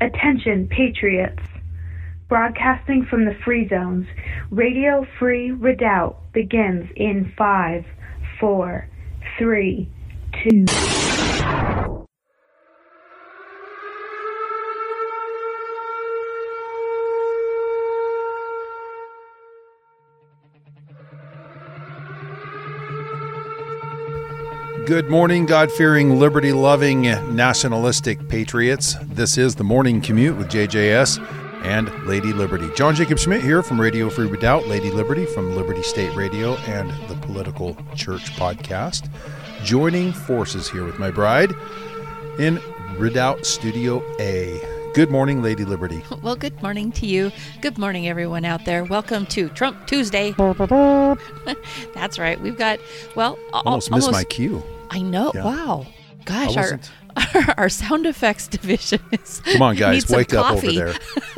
Attention, patriots. Broadcasting from the Free Zones, Radio Free Redoubt begins in 5, 4, 3, 2... Good morning, God-fearing, liberty-loving, nationalistic patriots. This is the Morning Commute with JJS and Lady Liberty. John Jacob Schmidt here from Radio Free Redoubt, Lady Liberty from Liberty State Radio and the Political Church Podcast. Joining forces here with my bride in Redoubt Studio A. Good morning, Lady Liberty. Well, good morning to you. Good morning, everyone out there. Welcome to Trump Tuesday. That's right. We've got, well, almost missed my cue. I know. Yeah. Wow. Gosh, our sound effects division is. Come on, guys, wake up over there.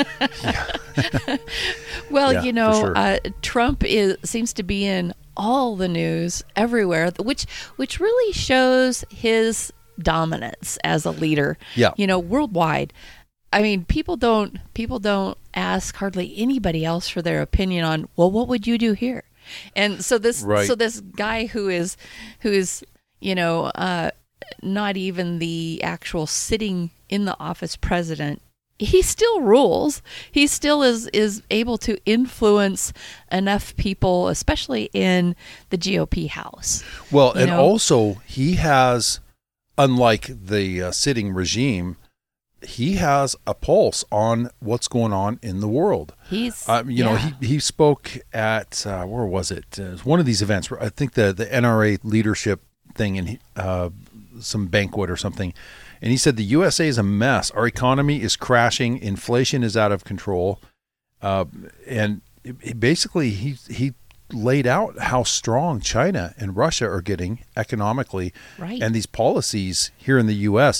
Well, yeah, you know, sure. Trump seems to be in all the news everywhere, which really shows his dominance as a leader. Yeah. You know, worldwide. I mean, people don't ask hardly anybody else for their opinion on, well, what would you do here? And so this guy who is you know, not even the actual sitting in the office president, he still rules. He still is able to influence enough people, especially in the GOP House. Well, and also he has, unlike the sitting regime, he has a pulse on what's going on in the world. He's, he spoke at, where was it? It was one of these events, I think the NRA leadership thing in some banquet or something. And he said, the USA is a mess. Our economy is crashing. Inflation is out of control. And basically he laid out how strong China and Russia are getting economically. Right. And these policies here in the U.S.,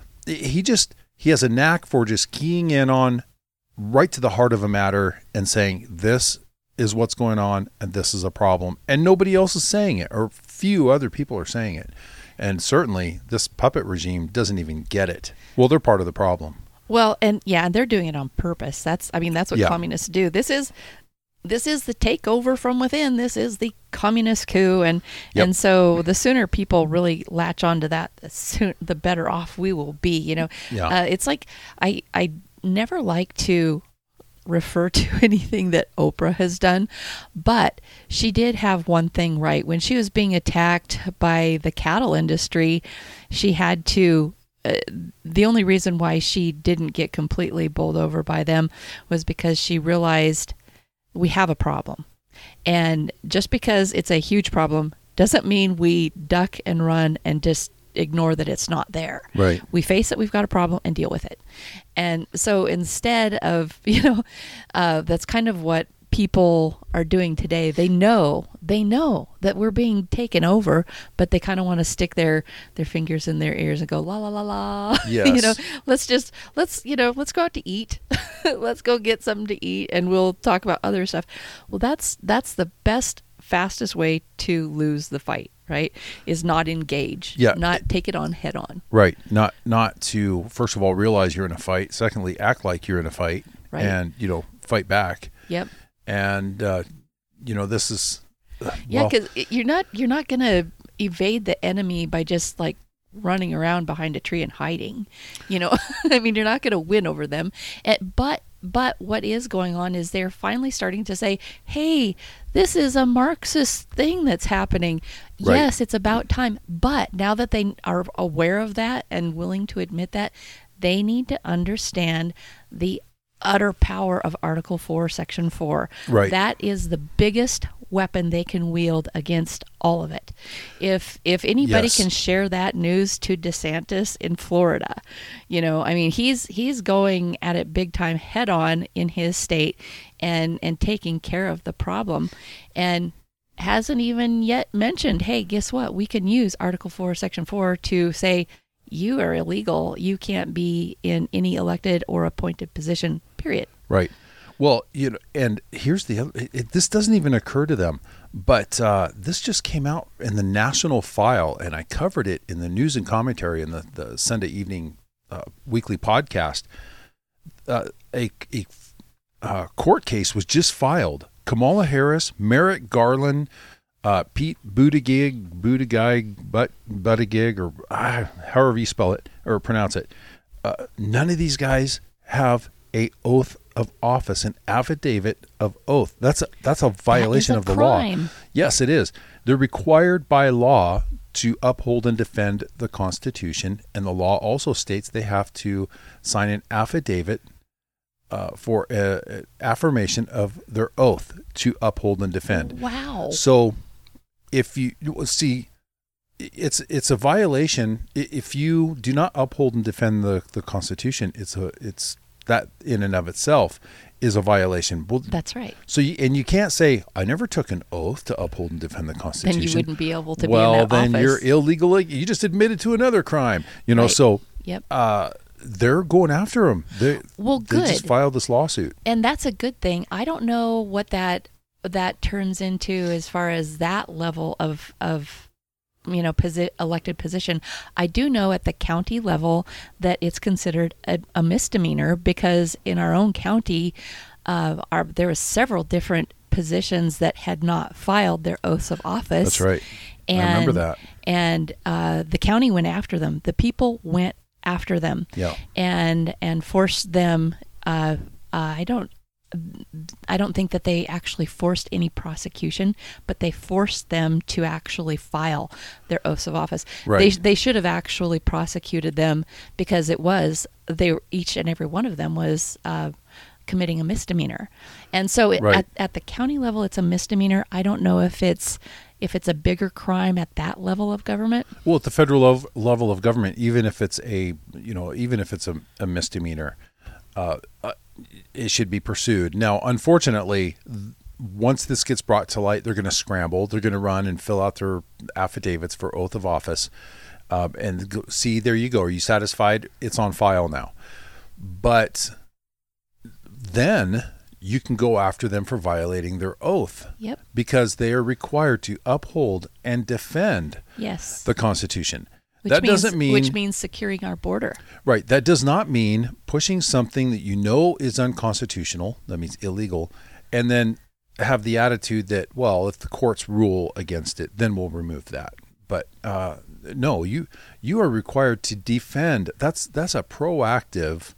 he has a knack for just keying in on right to the heart of a matter and saying, this is what's going on and this is a problem. And nobody else is saying it, or few other people are saying it. And certainly this puppet regime doesn't even get it. Well, they're part of the problem. Well, and they're doing it on purpose. That's what communists do. This is the takeover from within. This is the communist coup. And so the sooner people really latch onto that, the better off we will be. You know, it's like I never like to refer to anything that Oprah has done, but she did have one thing right. When she was being attacked by the cattle industry, she had to the only reason why she didn't get completely bowled over by them was because she realized we have a problem. And just because it's a huge problem doesn't mean we duck and run and just ignore that it's not there. Right. We face it, we've got a problem, and deal with it. And so instead of, that's kind of what people are doing today. They know that we're being taken over, but they kind of want to stick their fingers in their ears and go, la, la, la, la. Yes. Let's go out to eat. Let's go get something to eat and we'll talk about other stuff. Well, that's the best, fastest way to lose the fight, right? Is not engage. Yeah. Not take it on head on. Right. Not to, first of all, realize you're in a fight. Secondly, act like you're in a fight. Right. And, fight back. Yep. And, this is... because you're not going to evade the enemy by just like running around behind a tree and hiding. I mean, you're not going to win over them. But what is going on is they're finally starting to say, hey, this is a Marxist thing that's happening. Right. Yes, it's about time. But now that they are aware of that and willing to admit that, they need to understand the utter power of Article 4, Section 4. Right. That is the biggest weapon they can wield against all of it. If anybody can share that news to DeSantis in Florida, I mean, he's going at it big time head on in his state and taking care of the problem, and hasn't even yet mentioned, hey, guess what? We can use Article 4, Section 4 to say, you are illegal. You can't be in any elected or appointed position, period. Right. Well, and here's the other, this doesn't even occur to them, but this just came out in the National File, and I covered it in the news and commentary in the Sunday evening weekly podcast. a court case was just filed. Kamala Harris, Merrick Garland, Pete Buttigieg, or however you spell it or pronounce it. None of these guys have a oath of office, an affidavit of oath. That's a violation of the law. Yes, it is. They're required by law to uphold and defend the Constitution, and the law also states they have to sign an affidavit for affirmation of their oath to uphold and defend. Wow. So if you see, it's a violation if you do not uphold and defend the Constitution. It's that in and of itself is a violation. Well, that's right. So you can't say I never took an oath to uphold and defend the Constitution. Then you wouldn't be able to be in well, that then office. you're illegal. You just admitted to another crime. Right. So yep. They're going after him. They just filed this lawsuit, and that's a good thing. I don't know what that turns into as far as that level of elected position. I do know at the county level that it's considered a misdemeanor, because in our own county, there were several different positions that had not filed their oaths of office. That's right. I remember that. And the county went after them. The people went after them. Yeah. And forced them. I don't think that they actually forced any prosecution, but they forced them to actually file their oaths of office. Right. They should have actually prosecuted them, because each and every one of them was committing a misdemeanor. And so at the county level, it's a misdemeanor. I don't know if it's a bigger crime at that level of government. Well, at the federal level of government, even if it's a misdemeanor, it should be pursued. Now, unfortunately, once this gets brought to light, they're going to scramble. They're going to run and fill out their affidavits for oath of office, and see, there you go. Are you satisfied? It's on file now. But then you can go after them for violating their oath. Yep. Because they are required to uphold and defend the Constitution. Which means securing our border. Right. That does not mean pushing something that you know is unconstitutional, that means illegal, and then have the attitude that, well, if the courts rule against it, then we'll remove that. But no, you are required to defend. That's a proactive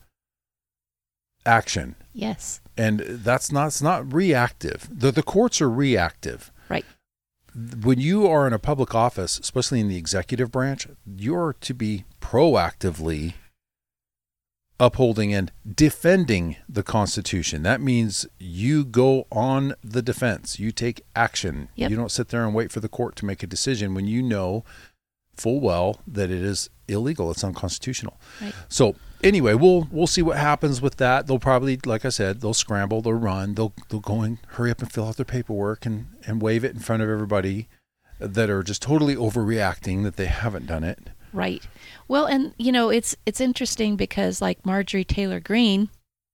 action. Yes. And it's not reactive. The courts are reactive. Right. When you are in a public office, especially in the executive branch, you're to be proactively upholding and defending the Constitution. That means you go on the defense. You take action. Yep. You don't sit there and wait for the court to make a decision when you know full well that it is illegal. It's unconstitutional. Right. So anyway, we'll see what happens with that. They'll probably, like I said, they'll scramble, they'll run, they'll go and hurry up and fill out their paperwork and wave it in front of everybody that are just totally overreacting that they haven't done it. Right. Well, and it's interesting because like Marjorie Taylor Greene,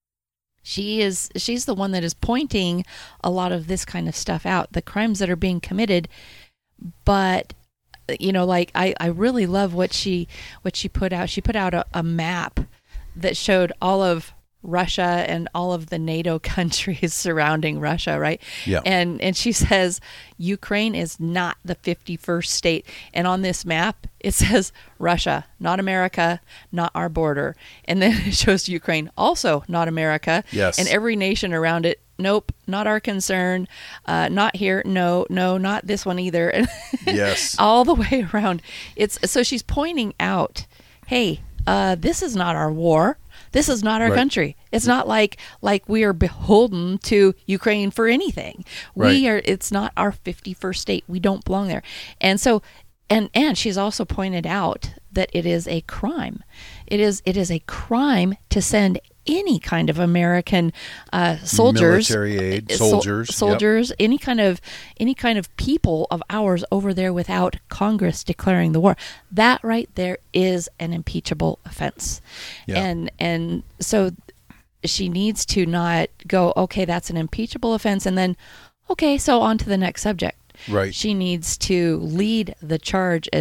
she's the one that is pointing a lot of this kind of stuff out, the crimes that are being committed, but like I really love what she put out. She put out a map that showed all of Russia and all of the NATO countries surrounding Russia, right? Yeah. And she says Ukraine is not the 51st state. And on this map, it says Russia, not America, not our border. And then it shows Ukraine, also not America. Yes. And every nation around it, nope, not our concern. Not here. No, not this one either. Yes. All the way around. So she's pointing out, hey, this is not our war. This is not our country. It's not like we are beholden to Ukraine for anything. It's not our 51st state. We don't belong there. And so, and she's also pointed out that it is a crime. It is a crime to send any kind of American soldiers, military aid, soldiers, any kind of people of ours over there without Congress declaring the war. That right there is an impeachable offense. Yeah. And so she needs to not go, okay, that's an impeachable offense, and then, okay, so on to the next subject. Right. She needs to lead the charge as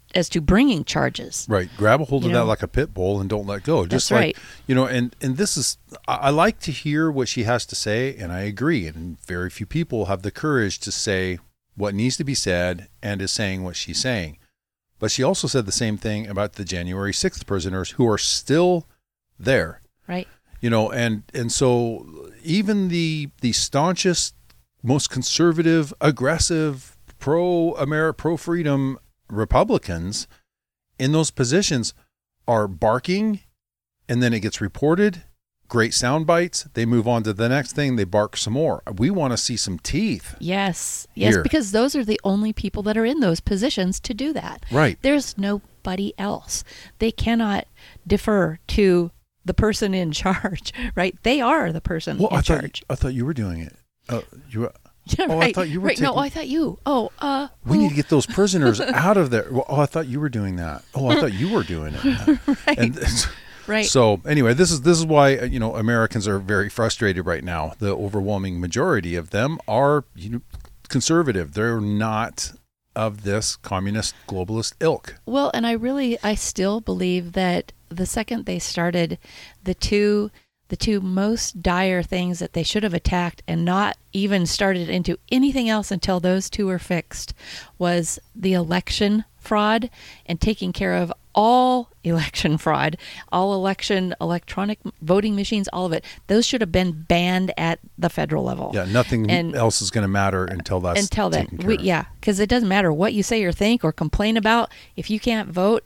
to bringing charges. Right. Grab a hold of that like a pit bull and don't let go. Just That's right. And this is, I like to hear what she has to say, and I agree. And very few people have the courage to say what needs to be said and is saying what she's saying. But she also said the same thing about the January 6th prisoners who are still there. Right. And so even the staunchest, most conservative, aggressive, pro-freedom Republicans in those positions are barking, and then it gets reported. Great sound bites. They move on to the next thing. They bark some more. We want to see some teeth. Yes, here. Because those are the only people that are in those positions to do that. Right. There's nobody else. They cannot defer to the person in charge, right? They are the person in charge. I thought you were doing it. Yeah, right. I thought you were No, I thought you. We need to get those prisoners out of there. I thought you were doing that. I thought you were doing it. Right. Right. So anyway, this is why Americans are very frustrated right now. The overwhelming majority of them are conservative. They're not of this communist globalist ilk. Well, and I still believe that the second they started, the two most dire things that they should have attacked and not even started into anything else until those two were fixed was the election fraud and taking care of all election fraud, all electronic voting machines, all of it. Those should have been banned at the federal level. Yeah, nothing else is going to matter until that's taken care of. Yeah, because it doesn't matter what you say or think or complain about. If you can't vote,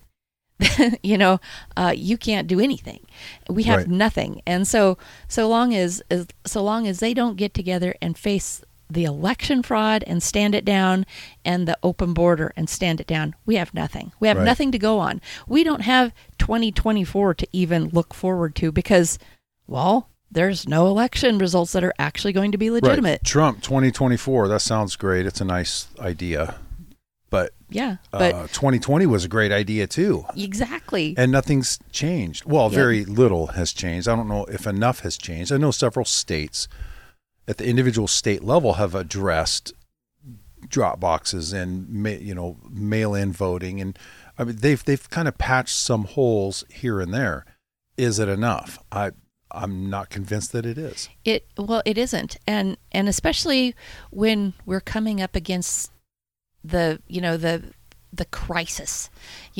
you can't do anything. We have nothing. And so long as they don't get together and face the election fraud and stand it down and the open border and stand it down, we have nothing. We have nothing to go on. We don't have 2024 to even look forward to because, well, there's no election results that are actually going to be legitimate. Right. Trump 2024, that sounds great. It's a nice idea. But 2020 was a great idea too. Exactly. And nothing's changed. Well, very little has changed. I don't know if enough has changed. I know several states at the individual state level have addressed drop boxes and mail-in voting, and I mean they've kind of patched some holes here and there. Is it enough? I'm not convinced that it is. It isn't, and especially when we're coming up against the crisis.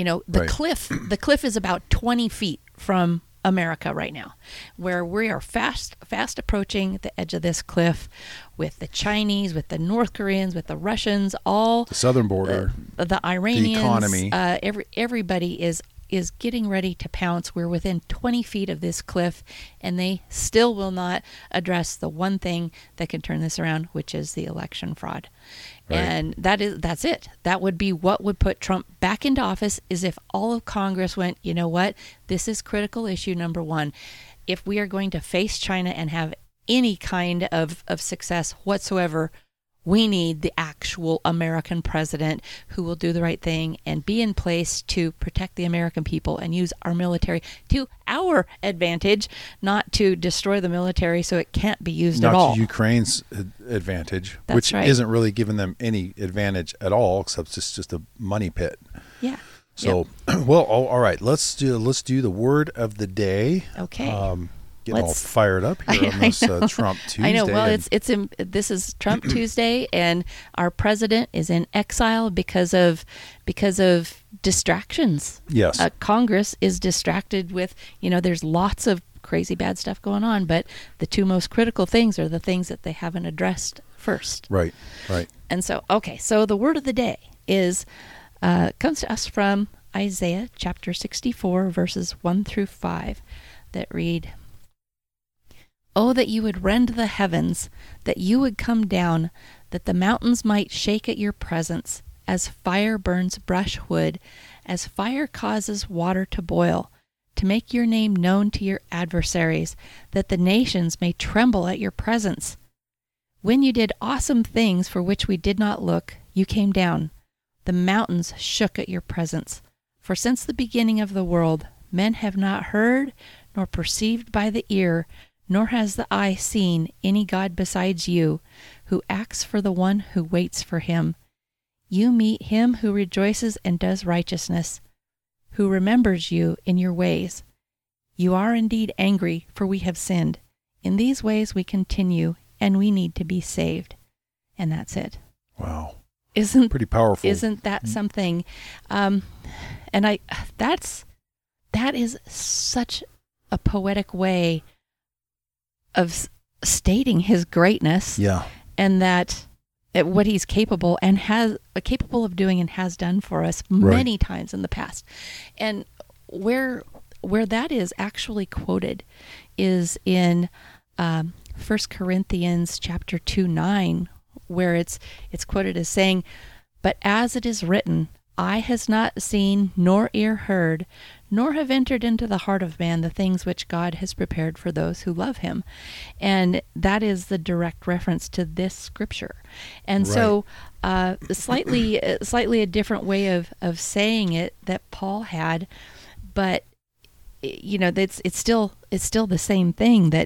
The cliff is about 20 feet from America right now, where we are fast approaching the edge of this cliff with the Chinese, with the North Koreans, with the Russians, all the southern border, the Iranians, the economy. Everybody is getting ready to pounce. We're within 20 feet of this cliff, and they still will not address the one thing that can turn this around, which is the election fraud. Right. And that's it. That would be what would put Trump back into office, is if all of Congress went, you know what, this is critical issue number one. If we are going to face China and have any kind of success whatsoever, we need the actual American president who will do the right thing and be in place to protect the American people and use our military to our advantage, not to destroy the military so it can't be used at all. Not to Ukraine's advantage, That's which right. isn't really giving them any advantage at all, except it's just a money pit. Yeah. So, well, all right. Let's do the word of the day. Okay. Getting all fired up here on this Trump Tuesday. I know. Well, this is Trump Tuesday, and our president is in exile because of distractions. Yes. Congress is distracted with, there's lots of crazy bad stuff going on, but the two most critical things are the things that they haven't addressed first. Right. And so, so the word of the day is comes to us from Isaiah chapter 64, verses 1 through 5, that read, "Oh, that you would rend the heavens, that you would come down, that the mountains might shake at your presence, as fire burns brushwood, as fire causes water to boil, to make your name known to your adversaries, that the nations may tremble at your presence. When you did awesome things for which we did not look, you came down. The mountains shook at your presence. For since the beginning of the world, men have not heard, nor perceived by the ear, nor has the eye seen any God besides you, who acts for the one who waits for him. You meet him who rejoices and does righteousness, who remembers you in your ways. You are indeed angry, for we have sinned. In these ways we continue, and we need to be saved. And that's it. Wow. Isn't pretty powerful? Isn't that something? That is such a poetic way of stating his greatness. Yeah. And that what he's capable of doing and has done for us many times in the past. And where that is actually quoted is in 1 Corinthians chapter 2:9, where it's quoted as saying, "But as it is written, eye has not seen, nor ear heard, nor have entered into the heart of man the things which God has prepared for those who love him." And that is the direct reference to this scripture. And so slightly a different way of saying it that Paul had, but it's still the same thing. That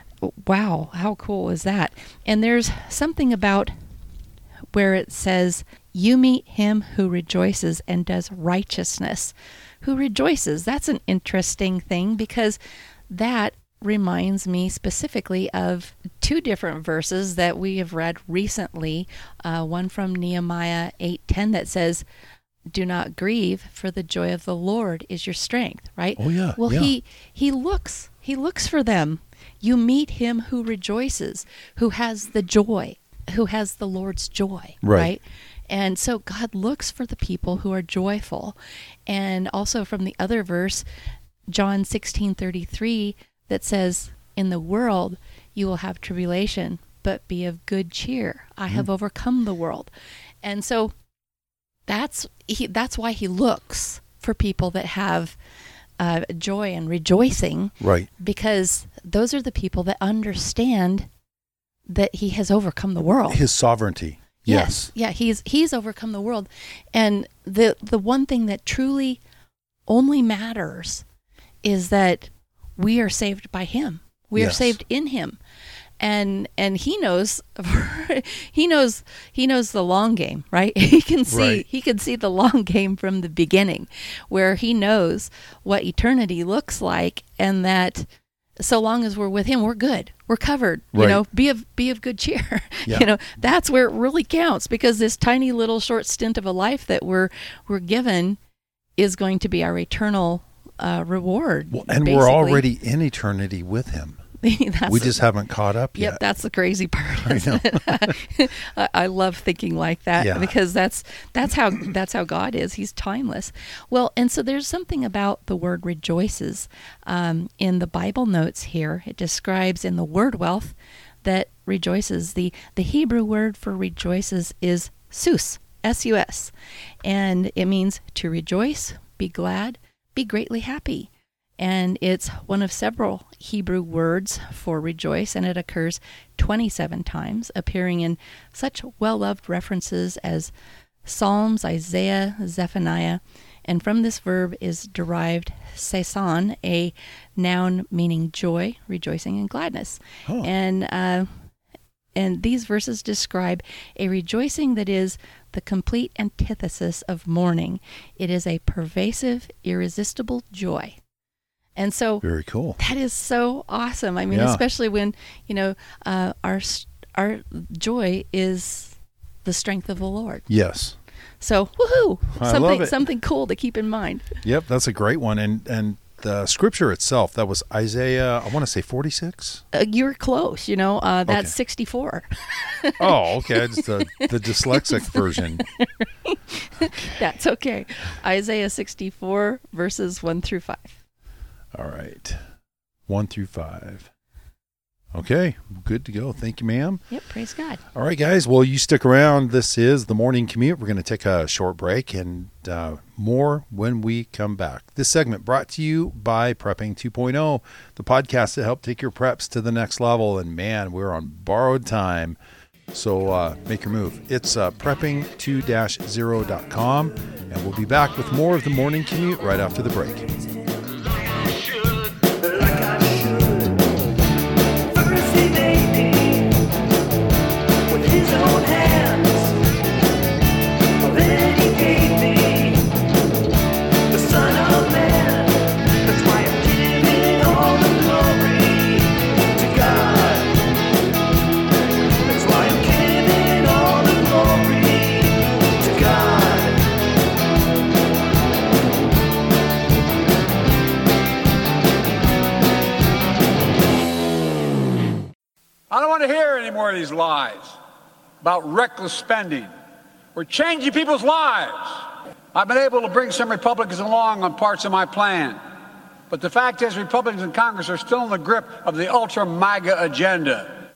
wow, how cool is that? And there's something about where it says, you meet him who rejoices and does righteousness. Who rejoices? That's an interesting thing, because that reminds me specifically of two different verses that we have read recently. One from Nehemiah 8:10 that says, "Do not grieve, for the joy of the Lord is your strength." Right? Oh yeah. Well, yeah. he looks for them. You meet him who rejoices, who has the joy, who has the Lord's joy. Right? And so God looks for the people who are joyful. And also from the other verse, John 16:33, that says, "In the world you will have tribulation, but be of good cheer. I have overcome the world." And so that's why he looks for people that have joy and rejoicing. Right. Because those are the people that understand that he has overcome the world. His sovereignty. Yes. Yeah, he's overcome the world. And the one thing that truly only matters is that we are saved by him. We are saved in him. And he knows he knows the long game, right? He can see the long game from the beginning, where he knows what eternity looks like, and that so long as we're with him, we're good. We're covered. Right. Be of good cheer. Yeah. That's where it really counts, because this tiny little short stint of a life that we're given is going to be our eternal reward. Well, and basically. we're already in eternity with him. We just haven't caught up yet. Yep, that's the crazy part. I know. I love thinking like that, because that's how God is. He's timeless. Well, and so there's something about the word rejoices in the Bible notes here. It describes in the word wealth that rejoices. The Hebrew word for rejoices is sus, S-U-S, and it means to rejoice, be glad, be greatly happy. And it's one of several Hebrew words for rejoice, and it occurs 27 times, appearing in such well-loved references as Psalms, Isaiah, Zephaniah. And from this verb is derived saison, a noun meaning joy, rejoicing, and gladness. Oh. And these verses describe a rejoicing that is the complete antithesis of mourning. It is a pervasive, irresistible joy. And so very cool. That is so awesome. I mean, especially when, our joy is the strength of the Lord. Yes. So, woohoo! Love it. Something cool to keep in mind. Yep, that's a great one. And the scripture itself, that was Isaiah, I want to say 46? You're close, that's okay. 64. Oh, okay. It's the dyslexic version. Okay. That's okay. Isaiah 64, verses 1 through 5. All right. 1 through 5. Okay. Good to go. Thank you, ma'am. Yep. Praise God. All right, guys. Well, you stick around. This is The Morning Commute. We're going to take a short break and more when we come back. This segment brought to you by Prepping 2.0, the podcast that helped take your preps to the next level. And man, we're on borrowed time. So make your move. It's prepping2-0.com. And we'll be back with more of The Morning Commute right after the break. His own hands, want to hear any more of these lies about reckless spending. We're changing people's lives. I've been able to bring some Republicans along on parts of my plan. But the fact is, Republicans in Congress are still in the grip of the ultra-MAGA agenda.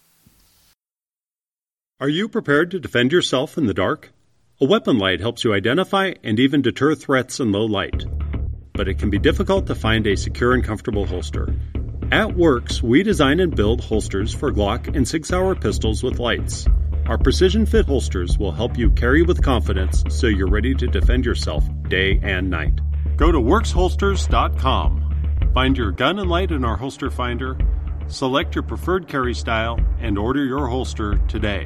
Are you prepared to defend yourself in the dark? A weapon light helps you identify and even deter threats in low light. But it can be difficult to find a secure and comfortable holster. At Works, we design and build holsters for Glock and Sig Sauer pistols with lights. Our precision fit holsters will help you carry with confidence so you're ready to defend yourself day and night. Go to WorksHolsters.com. Find your gun and light in our holster finder, select your preferred carry style, and order your holster today.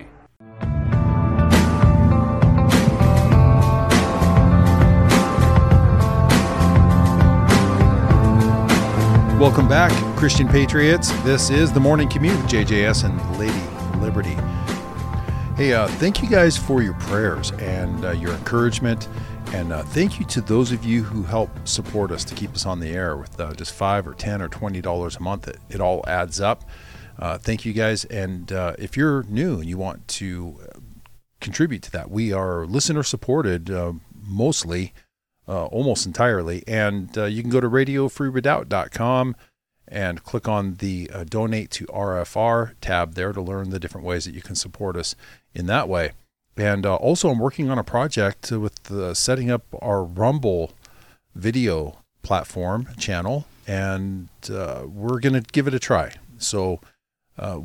Welcome back, Christian Patriots. This is the Morning Commute with JJS and Lady Liberty. Hey, thank you guys for your prayers and your encouragement. And thank you to those of you who help support us to keep us on the air with just $5 or $10 or $20 a month. It all adds up. Thank you guys. And if you're new and you want to contribute to that, we are listener supported mostly, almost entirely. And you can go to radiofreeredoubt.com and click on the Donate to RFR tab there to learn the different ways that you can support us in that way. And also, I'm working on a project with setting up our Rumble video platform channel, and we're going to give it a try. So our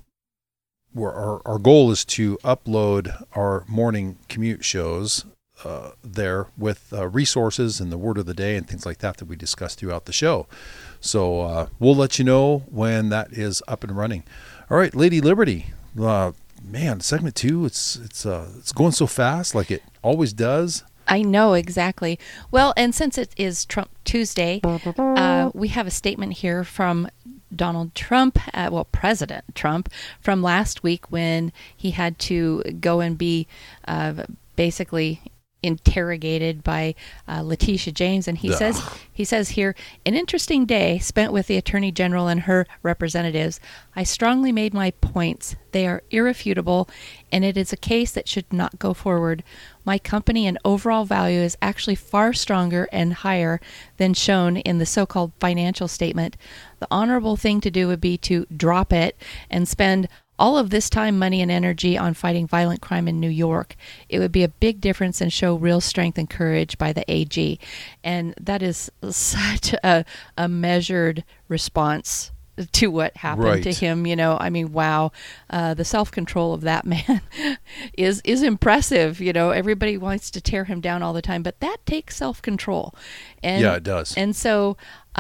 goal is to upload our morning commute shows there with resources and the word of the day and things like that we discuss throughout the show. So we'll let you know when that is up and running. All right, Lady Liberty. Man, segment 2, it's going so fast, like it always does. I know, exactly. Well, and since it is Trump Tuesday, we have a statement here from Donald Trump, President Trump, from last week when he had to go and be basically interrogated by Letitia James, and he says here, an interesting day spent with the Attorney General and her representatives. I strongly made my points. They are irrefutable, and it is a case that should not go forward. My company and overall value is actually far stronger and higher than shown in the so-called financial statement. The honorable thing to do would be to drop it and spend all of this time, money, and energy on fighting violent crime in New York. It would be a big difference and show real strength and courage by the AG. And that is such a measured response to what happened to him. You know, I mean, wow, the self-control of that man is impressive. You know, everybody wants to tear him down all the time, but that takes self-control. And, yeah, it does. And so,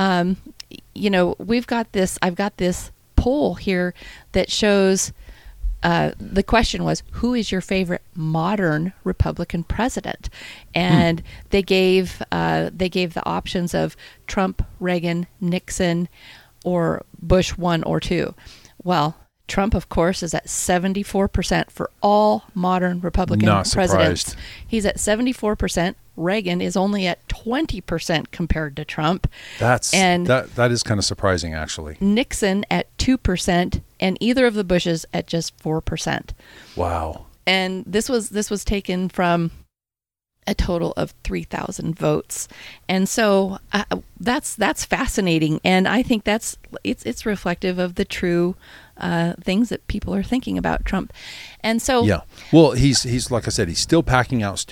you know, I've got this poll here that shows the question was, who is your favorite modern Republican president? And they gave the options of Trump, Reagan, Nixon, or Bush 1 or 2. Well, Trump, of course, is at 74% for all modern Republican presidents. He's at 74%. Reagan is only at 20% compared to Trump. That is kind of surprising, actually. Nixon at 2%, and either of the Bushes at just 4%. Wow. And this was taken from a total of 3,000 votes, and so that's fascinating, and I think it's reflective of the true things that people are thinking about Trump. And so yeah, well, he's like I said, he's still packing out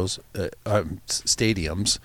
stadiums.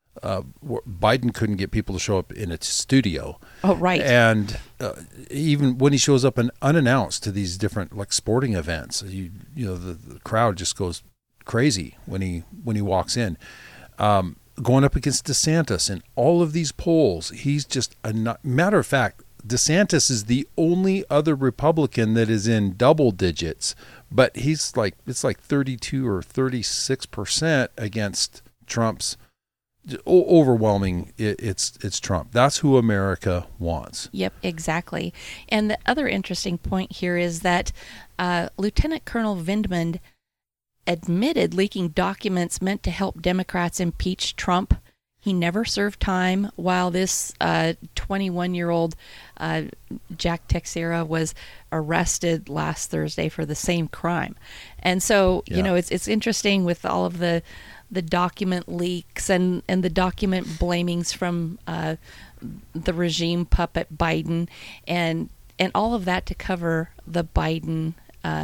Biden couldn't get people to show up in a studio. Oh, right. And even when he shows up unannounced to these different like sporting events, the crowd just goes crazy when he walks in. Going up against DeSantis in all of these polls, he's just matter of fact, DeSantis is the only other Republican that is in double digits, but it's like 32 or 36% against Trump's overwhelming. It's Trump. That's who America wants. Yep, exactly. And the other interesting point here is that Lieutenant Colonel Vindman admitted leaking documents meant to help Democrats impeach Trump He never served time, while this 21-year-old Jack Teixeira was arrested last Thursday for the same crime. And so, it's interesting with all of the document leaks and the document blamings from the regime puppet Biden and all of that to cover the Biden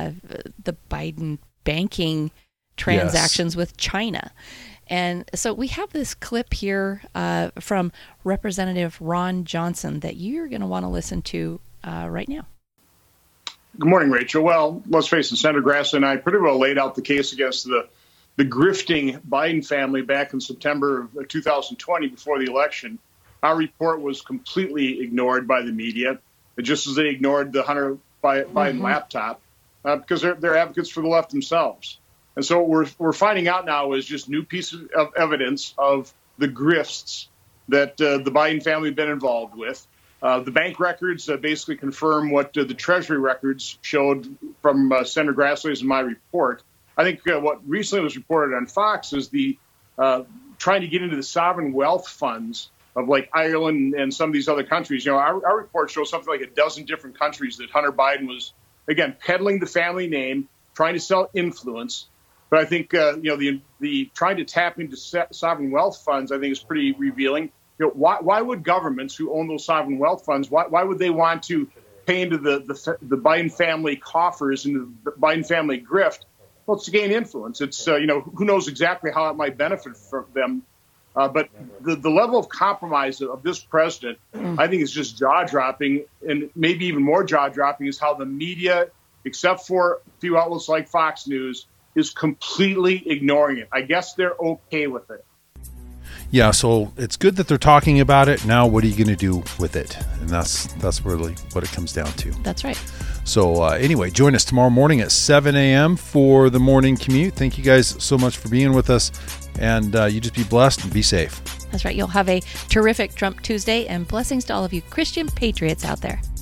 banking transactions with China. And so we have this clip here from Representative Ron Johnson that you're going to want to listen to right now. Good morning, Rachel. Well, let's face it, Senator Grassley and I pretty well laid out the case against the grifting Biden family back in September of 2020 before the election. Our report was completely ignored by the media, just as they ignored the Hunter Biden laptop, because they're advocates for the left themselves. And so what we're finding out now is just new pieces of evidence of the grifts that the Biden family had been involved with. The bank records basically confirm what the Treasury records showed from Senator Grassley's and my report. I think what recently was reported on Fox is the trying to get into the sovereign wealth funds of like Ireland and some of these other countries. Our report shows something like a dozen different countries that Hunter Biden was, again, peddling the family name, trying to sell influence. But I think, the trying to tap into sovereign wealth funds, I think, is pretty revealing. Why would governments who own those sovereign wealth funds, why would they want to pay into the Biden family coffers, into the Biden family grift? Well, it's to gain influence. It's, who knows exactly how it might benefit from them. But the level of compromise of this president, I think, is just jaw-dropping. And maybe even more jaw-dropping is how the media, except for a few outlets like Fox News, is completely ignoring it. I guess they're okay with it. Yeah, so it's good that they're talking about it. Now, what are you going to do with it? And that's really what it comes down to. That's right. So anyway, join us tomorrow morning at 7 a.m. for the morning commute. Thank you guys so much for being with us. And you just be blessed and be safe. That's right. You'll have a terrific Trump Tuesday, and blessings to all of you Christian patriots out there.